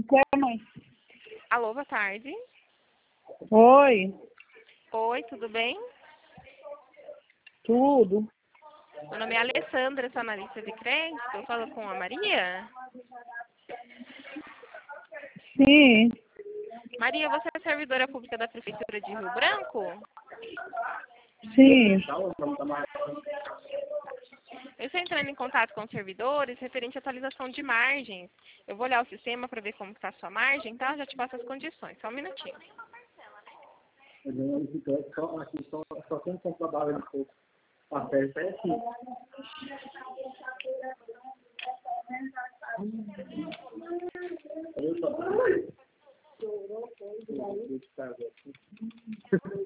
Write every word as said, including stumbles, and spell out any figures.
Quer, mãe? Alô, boa tarde. Oi, Oi, tudo bem? tudo. Meu nome é Alessandra, sou analista de crédito. Eu falo com a Maria. Sim, Maria, você é servidora pública da Prefeitura de Rio Branco? sim. Eu estou entrando em contato com os servidores referente à atualização de margens. Eu vou olhar o sistema para ver como está a sua margem, tá? Já te passo as condições. Só um minutinho. Aqui só, só tem como trabalhar um pouco. A festa é aqui. Eu